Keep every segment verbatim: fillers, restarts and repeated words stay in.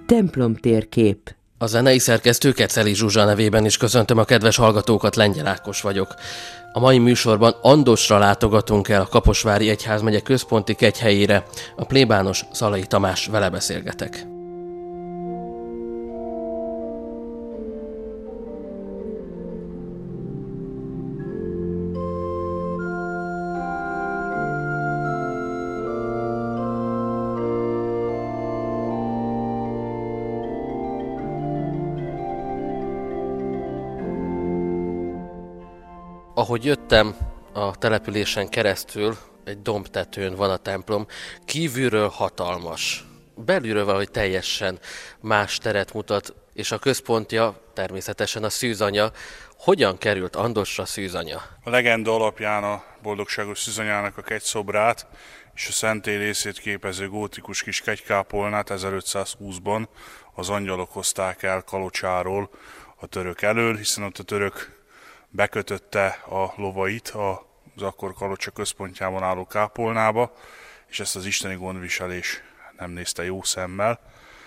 Templomtérkép. A zenei szerkesztő Keceli Zsuzsa nevében is köszöntöm a kedves hallgatókat, Lengyel Ákos vagyok. A mai műsorban Andosra látogatunk el, a Kaposvári Egyházmegye központi kegyhelyére. A plébános Szalai Tamás, vele beszélgetek. Ahogy jöttem a településen keresztül, egy dombtetőn van a templom, kívülről hatalmas. Belülről valahogy teljesen más teret mutat, és a központja természetesen a Szűzanya. Hogyan került Andosra Szűzanya? A legenda alapján a boldogságos Szűzanyának a kegyszobrát és a szentély részét képező gótikus kis kegykápolnát ezerötszázhúszban az angyalok hozták el Kalocsáról a török elől, hiszen ott a török bekötötte a lovait az akkor Kalocsa központjában álló kápolnába, és ezt az isteni gondviselés nem nézte jó szemmel,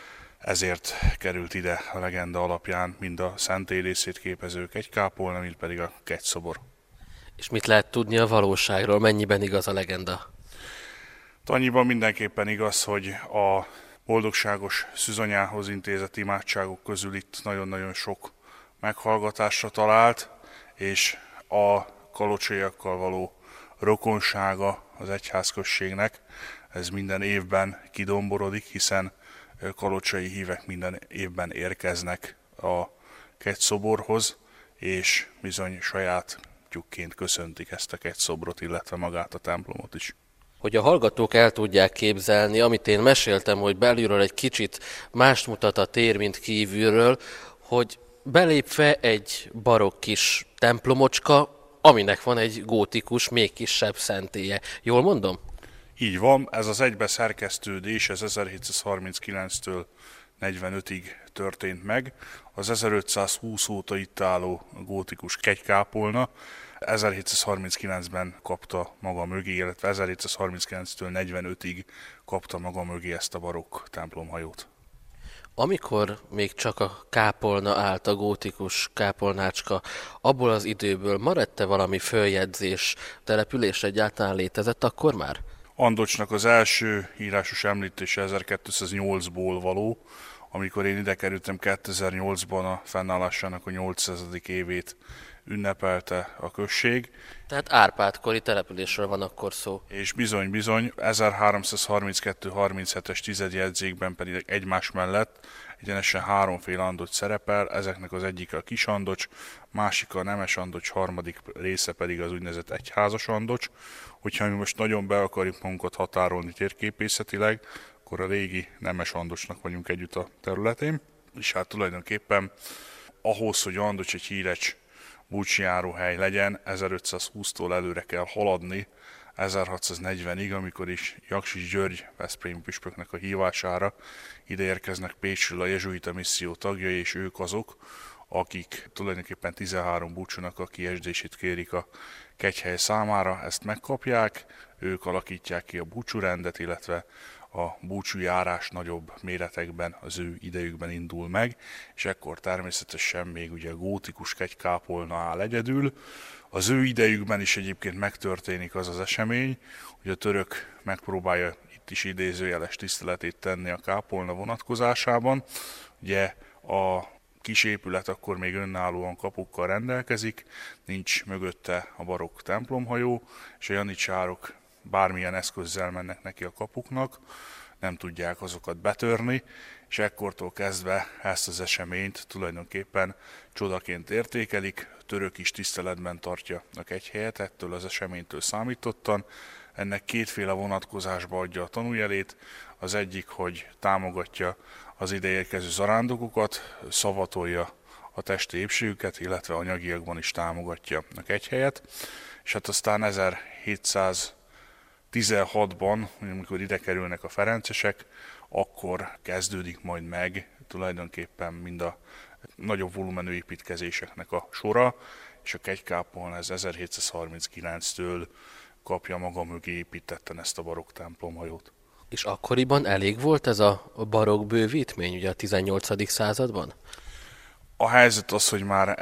ezért került ide a legenda alapján mind a szentély részét képező kegykápolna, mind pedig a kegyszobor. És mit lehet tudni a valóságról? Mennyiben igaz a legenda? Annyiban mindenképpen igaz, hogy a boldogságos Szűzanyához intézett imádságok közül itt nagyon-nagyon sok meghallgatásra talált, és a kalocsaiakkal való rokonsága az egyházközségnek, ez minden évben kidomborodik, hiszen kalocsai hívek minden évben érkeznek a kegyszoborhoz, és bizony sajátjukként köszöntik ezt a kegyszobrot, illetve magát a templomot is. Hogy a hallgatók el tudják képzelni, amit én meséltem, hogy belülről egy kicsit mást mutat a tér, mint kívülről, hogy belépve egy barokk kis templomocska, aminek van egy gótikus, még kisebb szentélye. Jól mondom? Így van, ez az egybeszerkesztődés, ez ezerhétszázharminckilenctől negyvenötig történt meg. Az ezerötszázhúsz óta itt álló gótikus kegykápolna ezerhétszázharminckilencben kapta maga mögé, illetve ezerhétszázharminckilenctől negyvenötig kapta maga mögé ezt a barokk templomhajót. Amikor még csak a kápolna állt, a gótikus kápolnácska, abból az időből maradt-e valami följegyzés, település egyáltalán létezett akkor már? Andocsnak az első írásos említése ezerkétszáznyolcból való, amikor én ide kerültem kétezer-nyolcban, a fennállásának a nyolcszázadik évét ünnepelte a község. Tehát Árpád-kori településről van akkor szó. És bizony-bizony, ezerháromszázharminckettő harminchetes tizedjegyzékben pedig egymás mellett egyenesen háromféle Andocs szerepel, ezeknek az egyik a Kis Andocs, másik a Nemes Andocs, harmadik része pedig az úgynevezett egyházas Andocs. Hogyha mi most nagyon be akarjuk magunkat határolni térképészetileg, akkor a régi Nemes Andocsnak vagyunk együtt a területén, és hát tulajdonképpen ahhoz, hogy Andocs egy híres búcsújáróhely legyen, ezerötszázhúsztól előre kell haladni ezerhatszáznegyvenig, amikor is Jaksics György veszprémi püspöknek a hívására ide érkeznek Pécsről a jezsuita misszió tagjai, és ők azok, akik tulajdonképpen tizenhárom búcsúnak a kiesdését kérik a kegyhely számára, ezt megkapják, ők alakítják ki a búcsúrendet, illetve a búcsújárás nagyobb méretekben az ő idejükben indul meg, és ekkor természetesen még ugye a gótikus kegykápolna áll egyedül. Az ő idejükben is egyébként megtörténik az az esemény, hogy a török megpróbálja itt is idézőjeles tiszteletét tenni a kápolna vonatkozásában. Ugye a kis épület akkor még önállóan kapukkal rendelkezik, nincs mögötte a barokk templomhajó, és a janicsárok bármilyen eszközzel mennek neki a kapuknak, nem tudják azokat betörni, és ekkortól kezdve ezt az eseményt tulajdonképpen csodaként értékelik, török is tiszteletben tartja a kegyhelyet, ettől az eseménytől számítottan. Ennek kétféle vonatkozásba adja a tanújelét, az egyik, hogy támogatja az ide érkező zarándokokat, szavatolja a testi épségüket, illetve anyagiakban is támogatja a kegyhelyet, és hát aztán ezerhétszáztizenhatban, amikor ide kerülnek a ferencesek, akkor kezdődik majd meg tulajdonképpen mind a nagyobb volumenű építkezéseknek a sora, és a kegykápolna ez ezerhétszázharminckilenctől kapja maga mögé építetten ezt a barokk templomhajót. És akkoriban elég volt ez a barokk bővítmény, ugye a tizennyolcadik században? A helyzet az, hogy már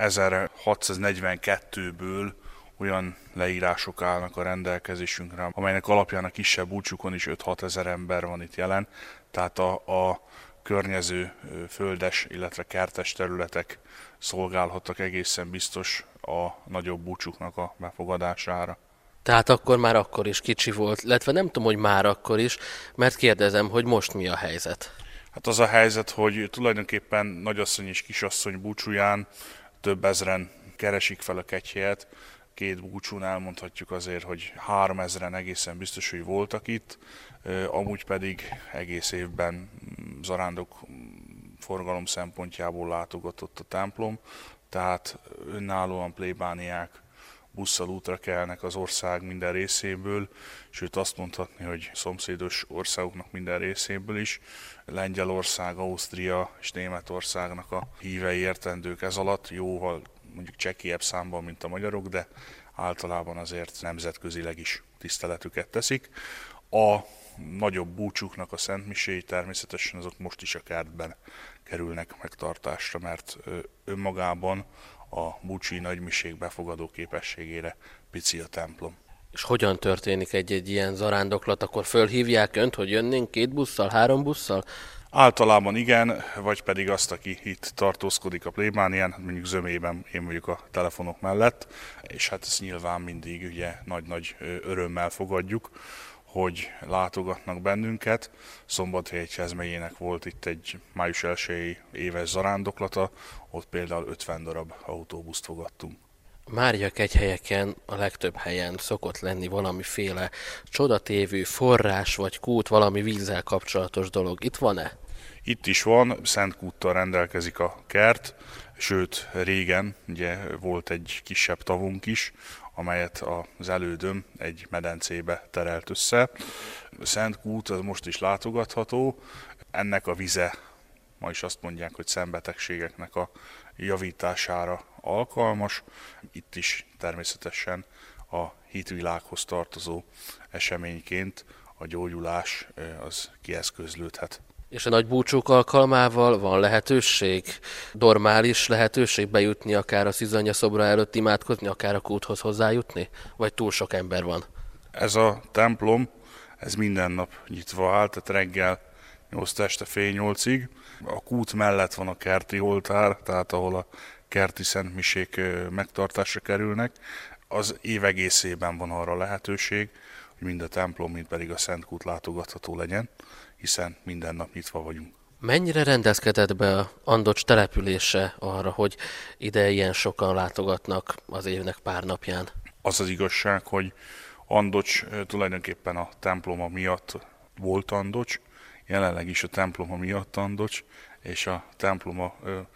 ezerhatszáznegyvenkettőből olyan leírások állnak a rendelkezésünkre, amelynek alapján a kisebb búcsúkon is öt-hat ezer ember van itt jelen, tehát a, a környező földes, illetve kertes területek szolgálhattak egészen biztos a nagyobb búcsúknak a befogadására. Tehát akkor már akkor is kicsi volt, illetve nem tudom, hogy már akkor is, mert kérdezem, hogy most mi a helyzet. Hát az a helyzet, hogy tulajdonképpen nagyasszony és kisasszony búcsúján több ezren keresik fel a kegyhelyet. Két búcsún elmondhatjuk azért, hogy három ezren egészen biztos, hogy voltak itt, amúgy pedig egész évben zarándok forgalom szempontjából látogatott a templom, tehát önállóan plébániák busszal útra kelnek az ország minden részéből, sőt azt mondhatni, hogy szomszédos országoknak minden részéből is. Lengyelország, Ausztria és Németországnak a hívei értendők ez alatt, jóval mondjuk csekélyebb számban, mint a magyarok, de általában azért nemzetközileg is tiszteletüket teszik. A nagyobb búcsúknak a szentmiséi természetesen azok most is a kertben kerülnek megtartásra, mert önmagában a búcsúi nagymiség befogadó képességére pici a templom. És hogyan történik egy-egy ilyen zarándoklat? Akkor fölhívják önt, hogy jönnénk két busszal, három busszal? Általában igen, vagy pedig azt, aki itt tartózkodik a plébánián, mondjuk zömében én vagyok a telefonok mellett, és hát ezt nyilván mindig ugye nagy-nagy örömmel fogadjuk, hogy látogatnak bennünket. Szombathely megyének volt itt egy május elsői éves zarándoklata, ott például ötven darab autóbuszt fogadtunk. Mária kegyhelyeken a legtöbb helyen szokott lenni valamiféle csodatévő forrás vagy kút, valami vízzel kapcsolatos dolog. Itt van-e? Itt is van, Szent Kúttal rendelkezik a kert, sőt régen ugye volt egy kisebb tavunk is, amelyet az elődöm egy medencébe terelt össze. Szent Kút az most is látogatható, ennek a vize, ma is azt mondják, hogy szembetegségeknek a javítására alkalmas. Itt is természetesen a hitvilághoz tartozó eseményként a gyógyulás az kieszközlődhet. És a nagy búcsúk alkalmával van lehetőség, normális lehetőség bejutni, akár a szűzanya szobra előtt imádkozni, akár a kúthoz hozzájutni? Vagy túl sok ember van? Ez a templom, ez minden nap nyitva áll, tehát reggel nyolc este fél nyolcig. A kút mellett van a kerti oltár, tehát ahol a kerti szentmisék megtartásra kerülnek. Az év egészében van arra lehetőség, hogy mind a templom, mind pedig a Szent Kút látogatható legyen, hiszen minden nap nyitva vagyunk. Mennyire rendezkedett be a Andocs települése arra, hogy ide ilyen sokan látogatnak az évnek pár napján? Az az igazság, hogy Andocs tulajdonképpen a temploma miatt volt Andocs, jelenleg is a temploma miatt Andocs, és a temploma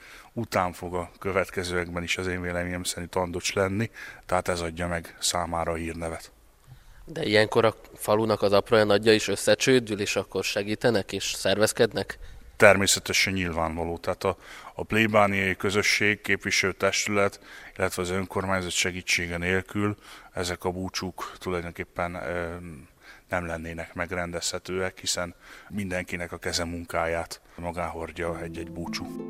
után fog a következőekben is az én véleményem szerint Andocs lenni, tehát ez adja meg számára a hírnevet. De ilyenkor a falunak az aprója nagyja is összecsődül, és akkor segítenek és szervezkednek? Természetesen nyilvánvaló. Tehát a, a plébániai közösség, képviselőtestület, illetve az önkormányzat segítsége nélkül ezek a búcsúk tulajdonképpen e, nem lennének megrendezhetőek, hiszen mindenkinek a keze munkáját magáhordja egy-egy búcsú.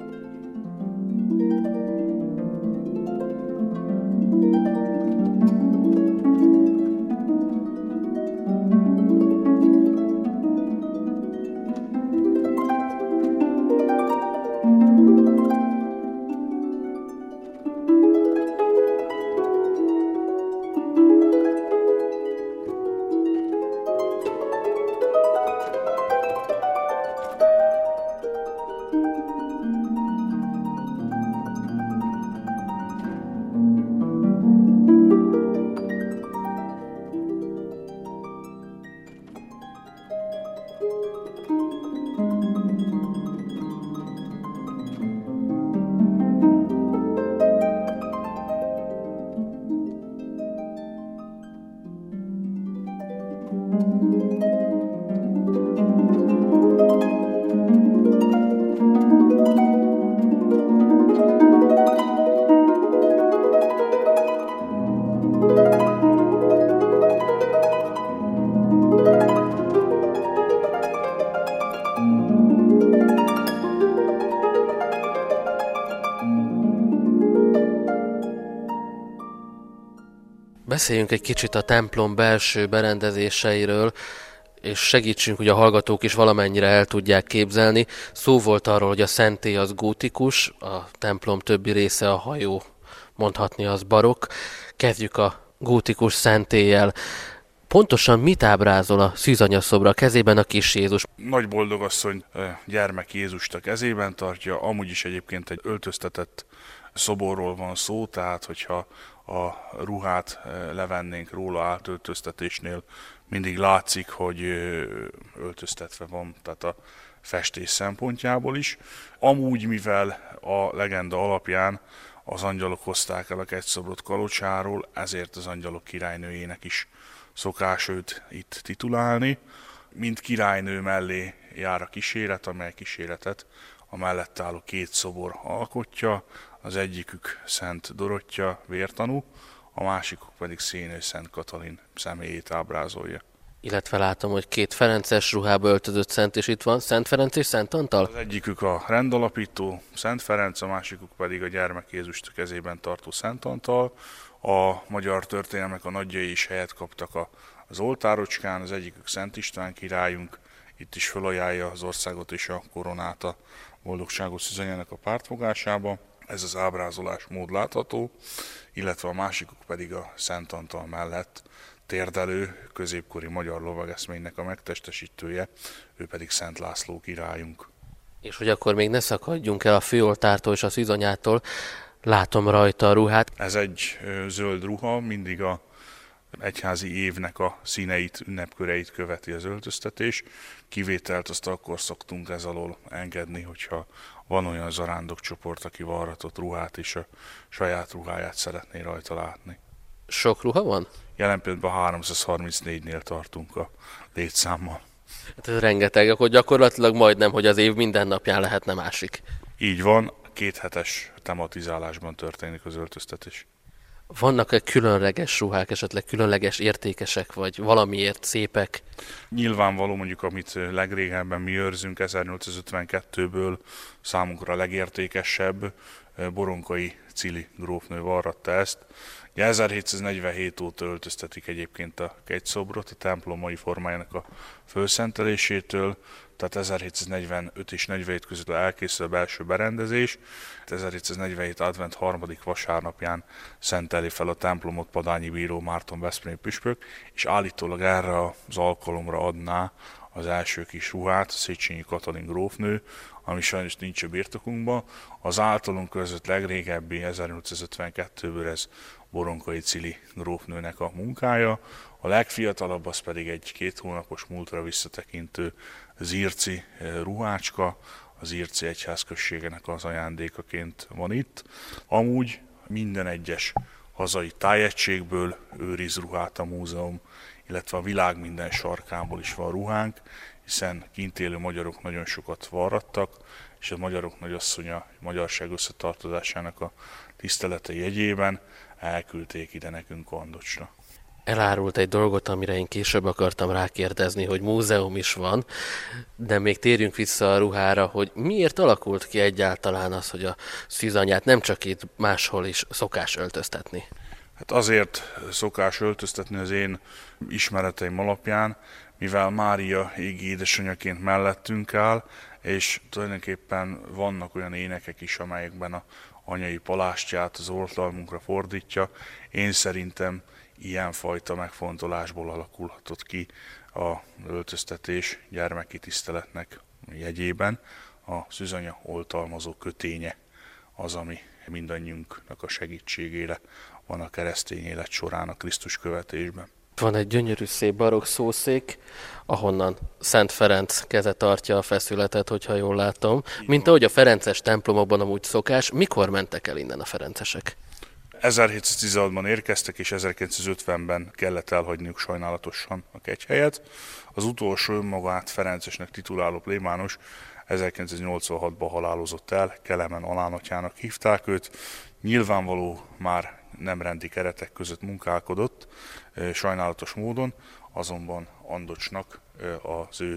beszéljünk egy kicsit a templom belső berendezéseiről, és segítsünk, hogy a hallgatók is valamennyire el tudják képzelni. Szó volt arról, hogy a szentély az gótikus, a templom többi része a hajó, mondhatni az barokk. Kezdjük a gótikus szentéllyel. Pontosan mit ábrázol a szűzanyaszobra, a kezében a kis Jézus? Nagy boldogasszony gyermek Jézust a kezében tartja, amúgy is egyébként egy öltöztetett szoborról van szó, tehát hogyha a ruhát levennénk róla átöltöztetésnél, mindig látszik, hogy öltöztetve van, tehát a festés szempontjából is. Amúgy, mivel a legenda alapján az angyalok hozták el a kegyszobrot Kalocsáról, ezért az angyalok királynőjének is szokás őt itt titulálni. Mint királynő mellé jár a kíséret, amely kíséretet a mellett álló két szobor alkotja, az egyikük Szent Dorottya vértanú, a másikuk pedig Szénő Szent Katalin személyét ábrázolja. Illetve látom, hogy két ferences ruhába öltözött szent is itt van, Szent Ferenc és Szent Antal? Az egyikük a rendalapító Szent Ferenc, a másikuk pedig a gyermek Jézust a kezében tartó Szent Antal. A magyar történelmek a nagyjai is helyet kaptak az oltárocskán, az egyikük Szent István királyunk, itt is felajánlja az országot és a koronát a boldogságos szűzanyának a pártfogásába. Ez az ábrázolás mód látható, illetve a másikuk pedig a Szent Antal mellett térdelő középkori magyar lovageszménynek a megtestesítője, ő pedig Szent László királyunk. És hogy akkor még ne szakadjunk el a főoltártól és a szűzanyától, látom rajta a ruhát. Ez egy zöld ruha, mindig a egyházi évnek a színeit, ünnepköreit követi az öltöztetés. Kivételt azt akkor szoktunk ez alól engedni, hogyha van olyan zarándokcsoport, aki varratott ruhát és a saját ruháját szeretné rajta látni. Sok ruha van? Jelen pillanatban háromszázharmincnégynél tartunk a létszámmal. Hát ez rengeteg, akkor gyakorlatilag majdnem, hogy az év minden napján lehetne másik. Így van, kéthetes tematizálásban történik az öltöztetés. Vannak-e különleges ruhák, esetleg különleges értékesek, vagy valamiért szépek? Nyilvánvaló, mondjuk, amit legrégebben mi őrzünk, ezernyolcszázötvenkettőből számunkra a legértékesebb, Boronkai Cili grófnő varratta ezt. Ugye ezerhétszáznegyvenhét óta öltöztetik egyébként a kegyszobrot, a templom mai formájának a fölszentelésétől, tehát ezerhétszáznegyvenöt és negyvenhét között elkészül a belső berendezés. ezerhétszáznegyvenhét advent harmadik vasárnapján szenteli fel a templomot Padányi bíró Márton veszprémi püspök, és állítólag erre az alkalomra adná az első kis ruhát, a Széchenyi Katalin grófnő, ami sajnos nincs a birtokunkban. Az általunk között legrégebbi ezernyolcszázötvenkettőből ez Boronkai Cili grófnőnek a munkája. A legfiatalabb az pedig egy két hónapos múltra visszatekintő zirci ruhácska, az Zirci egyházközségenek az ajándékaként van itt. Amúgy minden egyes hazai tájegységből őriz ruhát a múzeum, illetve a világ minden sarkából is van ruhánk, hiszen kint élő magyarok nagyon sokat varrattak, és a magyarok nagyasszonya a magyarság összetartozásának a tisztelete jegyében elküldték ide nekünk Kandocsra. Elárult egy dolgot, amire én később akartam rákérdezni, hogy múzeum is van, de még térjünk vissza a ruhára, hogy miért alakult ki egyáltalán az, hogy a szűzanyát nem csak itt, máshol is szokás öltöztetni? Hát azért szokás öltöztetni az én ismereteim alapján, mivel Mária égi édesanyjaként mellettünk áll, és tulajdonképpen vannak olyan énekek is, amelyekben a anyai palástját az oltalmunkra fordítja. Én szerintem ilyenfajta megfontolásból alakulhatott ki a öltöztetés gyermeki tiszteletnek jegyében. A szűzanya oltalmazó köténye az, ami mindannyiunknak a segítségére van a keresztény élet során a Krisztus követésben. Van egy gyönyörű szép barokk szószék, ahonnan Szent Ferenc keze tartja a feszületet, hogyha jól látom. Mint ahogy a ferences templomokban amúgy szokás. Mikor mentek el innen a ferencesek? ezerhétszáztizenhatban érkeztek, és ezerkilencszázötvenben kellett elhagyniuk sajnálatosan a kegyhelyet. Az utolsó önmagát ferencesnek tituláló plébános ezerkilencszáznyolcvanhatban halálozott el, Kelemen alánatyának hívták őt. Nyilvánvaló már nem rendi keretek között munkálkodott, sajnálatos módon, azonban Andocsnak az ő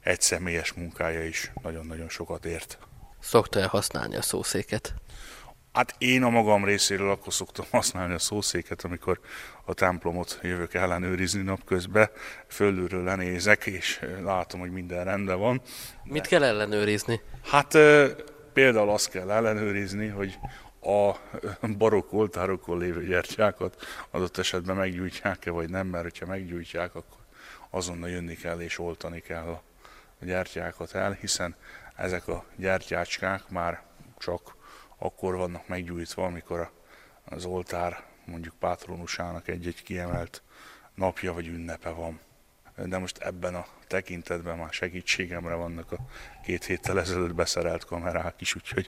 egyszemélyes munkája is nagyon-nagyon sokat ért. Szokta-e használni a szószéket? Hát én a magam részéről akkor szoktam használni a szószéket, amikor a templomot jövök ellenőrizni napközben, fölülről lenézek, és látom, hogy minden rendben van. Mit kell ellenőrizni? Hát például azt kell ellenőrizni, hogy a barokk oltárokon lévő gyertyákat adott esetben meggyújtják-e, vagy nem, mert ha meggyújtják, akkor azonnal jönni kell és oltani kell a gyertyákat el, hiszen ezek a gyertyácskák már csak akkor vannak meggyújtva, amikor az oltár mondjuk pátronusának egy-egy kiemelt napja vagy ünnepe van. De most ebben a tekintetben már segítségemre vannak a két héttel ezelőtt beszerelt kamerák is, úgyhogy...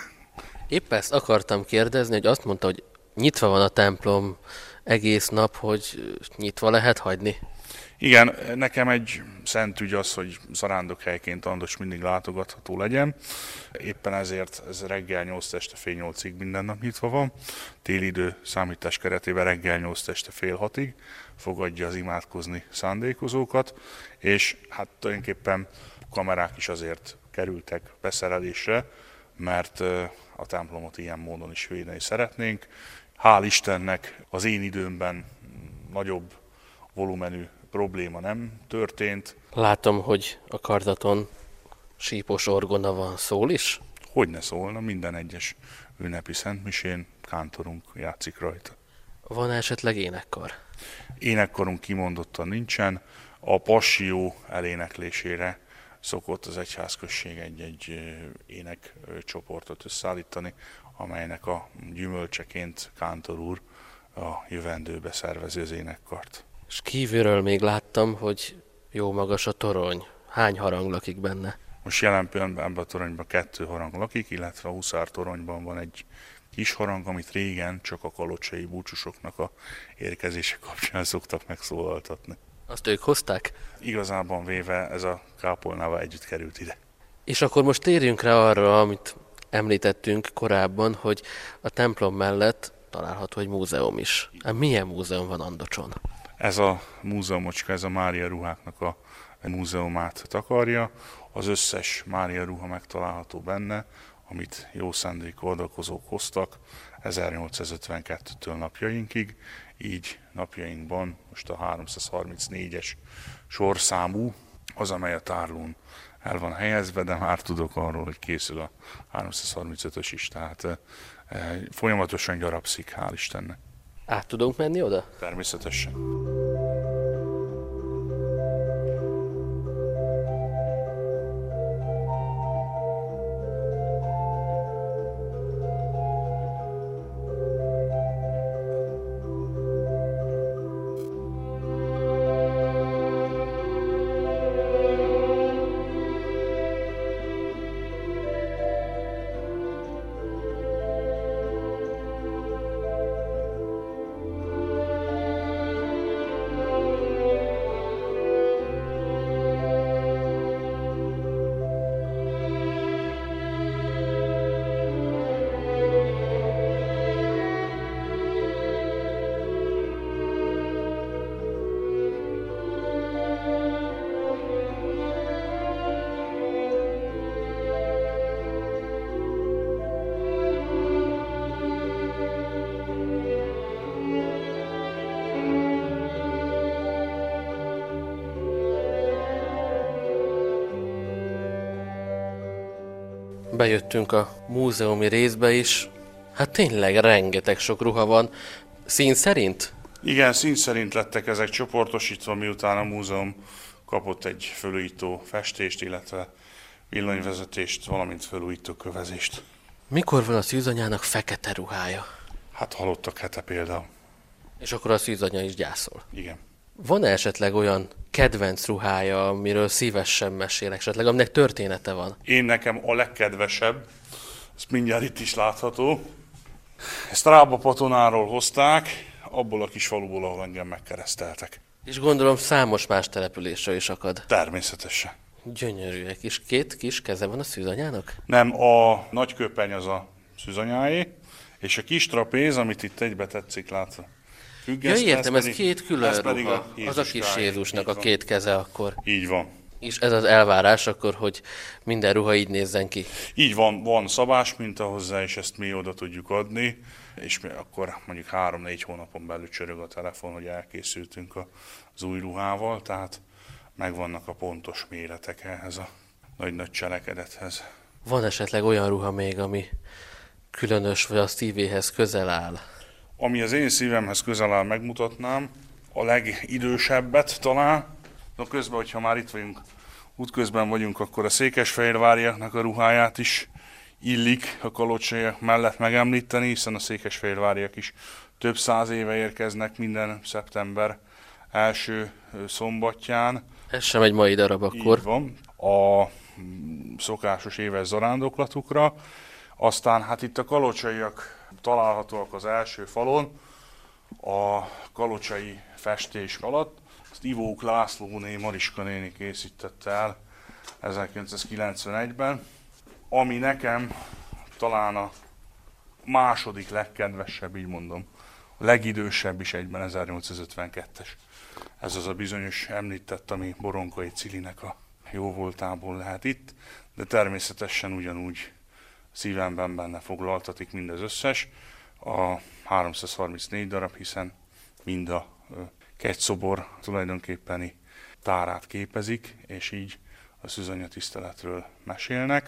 Épp ezt akartam kérdezni, hogy azt mondta, hogy nyitva van a templom egész nap, hogy nyitva lehet hagyni. Igen, nekem egy szent ügy az, hogy zarándokhelyként Andocs mindig látogatható legyen. Éppen ezért ez reggel nyolc este fél nyolcig minden nap nyitva van. Téli idő számítás keretében reggel nyolc este fél hatig fogadja az imádkozni szándékozókat, és hát tulajdonképpen kamerák is azért kerültek beszerelésre, mert a templomot ilyen módon is védeni szeretnénk. Hál' Istennek az én időmben nagyobb volumenű probléma nem történt. Látom, hogy a kardaton sípos orgona van, szól is? Hogy ne szólna, minden egyes ünnepi szentmisén kántorunk játszik rajta. Van esetleg énekkar? Énekkarunk kimondottan nincsen. A passió eléneklésére szokott az egyházközség egy-egy énekcsoportot összeállítani, amelynek a gyümölcseként kántor úr a jövendőbe szervezi az énekkart. És kívülről még láttam, hogy jó magas a torony. Hány harang lakik benne? Most jelen pillanatban ebben a toronyban kettő harang lakik, illetve a huszár toronyban van egy kis harang, amit régen csak a kalocsai búcsúsoknak a érkezése kapcsán szoktak megszólaltatni. Azt ők hozták? Igazában véve ez a kápolnával együtt került ide. És akkor most térjünk rá arra, amit említettünk korábban, hogy a templom mellett található egy múzeum is. Milyen múzeum van Andocson? Ez a múzeumocska, ez a Mária ruháknak a múzeumát takarja. Az összes Mária ruha megtalálható benne, amit jó szándékú adakozók hoztak ezernyolcszázötvenkettőtől napjainkig. Így napjainkban most a háromszázharmincnégyes sorszámú az, amely a tárlón el van helyezve, de már tudok arról, hogy készül a háromszázharmincötös is, tehát e, e, folyamatosan gyarapszik, hál' Istennek. Át tudunk menni oda? Természetesen. Bejöttünk a múzeumi részbe is. Hát tényleg rengeteg sok ruha van. Szín szerint? Igen, szín szerint lettek ezek csoportosítva, miután a múzeum kapott egy felújító festést, illetve villanyvezetést, valamint felújító kövezést. Mikor van a szűzanyának fekete ruhája? Hát halottak hete például. És akkor a szűzanya is gyászol. Igen. Van-e esetleg olyan kedvenc ruhája, amiről szívesen mesélek, esetleg aminek története van? Én nekem a legkedvesebb, ezt mindjárt itt is látható. Ezt Rába Patonáról hozták, abból a kis faluból, ahol engem megkereszteltek. És gondolom számos más településre is akad. Természetesen. Gyönyörűek. És két kis keze van a szűzanyának? Nem, a nagy köpeny az a szűzanyáé, és a kis trapéz, amit itt egybe tetszik látva. Ja, értem, ez, ez két külön ez ruha. A az a kis Jézusnak a két keze akkor. Így van. És ez az elvárás akkor, hogy minden ruha így nézzen ki? Így van, van szabás minta hozzá, és ezt mi oda tudjuk adni, és mi akkor mondjuk három-négy hónapon belül csörög a telefon, hogy elkészültünk az új ruhával, tehát megvannak a pontos méretek ehhez a nagy-nagy cselekedethez. Van esetleg olyan ruha még, ami különös, vagy a szívéhez közel áll? Ami az én szívemhez közel áll, megmutatnám, a legidősebbet talán. De közben, hogyha már itt vagyunk, útközben vagyunk, akkor a székesfehérváriaknak a ruháját is illik a kalocsaiak mellett megemlíteni, hiszen a székesfehérváriak is több száz éve érkeznek minden szeptember első szombatján. Ez sem egy mai darab akkor. Így van. A szokásos éves zarándoklatukra. Aztán hát itt a kalocsaiak találhatóak az első falon, a kalocsai festés alatt. Ezt Ivók Lászlóné, Mariska néni készítette el ezerkilencszázkilencvenegyben, ami nekem talán a második legkedvesebb, így mondom, a legidősebb is egyben ezernyolcszázötvenkettes. Ez az a bizonyos említett, ami Boronkai Cilinek a jóvoltából lehet itt, de természetesen ugyanúgy szívemben benne foglaltatik mindez összes, a háromszázharmincnégy darab, hiszen mind a kegyszobor tulajdonképpeni tárát képezik, és így a szűzanya tiszteletről mesélnek.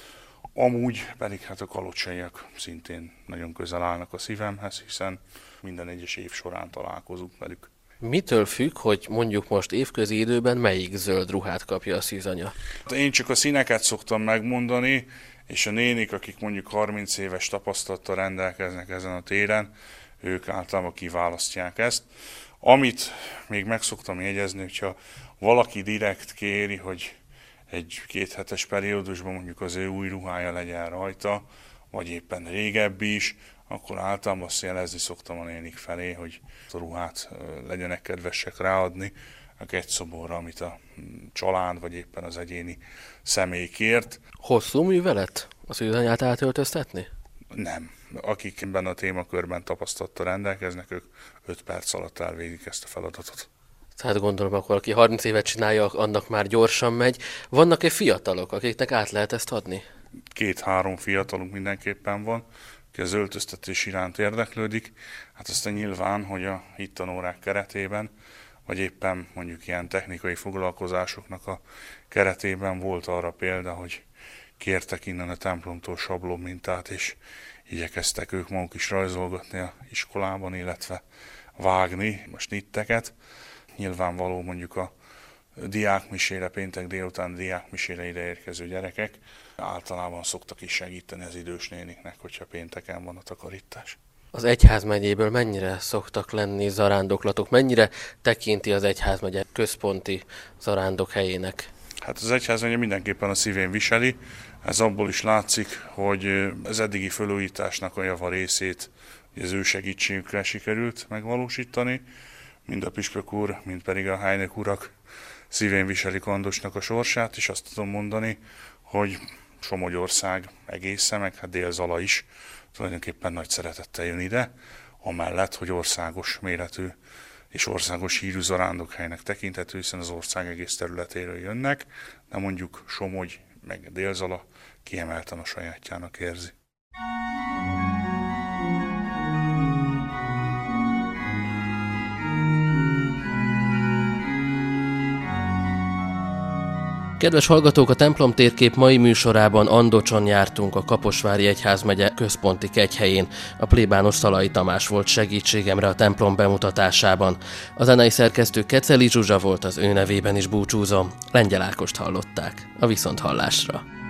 Amúgy pedig hát a kalocsaiak szintén nagyon közel állnak a szívemhez, hiszen minden egyes év során találkozunk velük. Mitől függ, hogy mondjuk most évközi időben melyik zöld ruhát kapja a szűzanya? Én csak a színeket szoktam megmondani, és a nénik, akik mondjuk harminc éves tapasztalattal rendelkeznek ezen a téren, ők általában kiválasztják ezt. Amit még meg szoktam jegyezni, hogyha valaki direkt kéri, hogy egy kéthetes periódusban mondjuk az ő új ruhája legyen rajta, vagy éppen régebbi is, akkor általában azt jelezni szoktam a nénik felé, hogy a ruhát legyenek kedvesek ráadni a kegyszoborra, amit a család vagy éppen az egyéni személy kért. Hosszú művelet a szűzanyát átöltöztetni? Nem. Akik ebben a témakörben tapasztalattal rendelkeznek, ők öt perc alatt elvégzik ezt a feladatot. Tehát gondolom, akkor aki harminc évet csinálja, annak már gyorsan megy. Vannak-e fiatalok, akiknek át lehet ezt adni? Két-három fiatalunk mindenképpen van, aki az öltöztetés iránt érdeklődik. Hát aztán nyilván, hogy a hittanórák keretében, vagy éppen mondjuk ilyen technikai foglalkozásoknak a keretében volt arra példa, hogy kértek innen a templomtól sablon mintát, és igyekeztek ők maguk is rajzolgatni a iskolában, illetve vágni a snitteket. Nyilvánvaló mondjuk a diákmisére, péntek délután diákmisére ideérkező gyerekek általában szoktak is segíteni az idős néniknek, hogyha pénteken van a takarítás. Az egyházmegyéből mennyire szoktak lenni zarándoklatok? Mennyire tekinti az egyházmegye központi zarándok helyének? Hát az egyházmegye mindenképpen a szívén viseli. Ez abból is látszik, hogy az eddigi felújításnak a java részét az ő segítségükre sikerült megvalósítani. Mind a püspök úr, mind pedig a Heinek urak szívén viseli Kandosnak a sorsát, és azt tudom mondani, hogy Somogyország egészen, meg hát Dél-Zala is tulajdonképpen nagy szeretettel jön ide, amellett, hogy országos méretű és országos hírű zarándokhelynek tekinthető, hiszen az ország egész területéről jönnek, de mondjuk Somogy meg Dél-Zala kiemelten a sajátjának érzi. Kedves hallgatók, a Templom térkép mai műsorában Andocson jártunk, a Kaposvári Egyházmegye központi kegyhelyén. A plébános Szalai Tamás volt segítségemre a templom bemutatásában. A zenei szerkesztő Keceli Zsuzsa volt, az ő nevében is búcsúzom. Lengyel Ákost hallották. A viszonthallásra.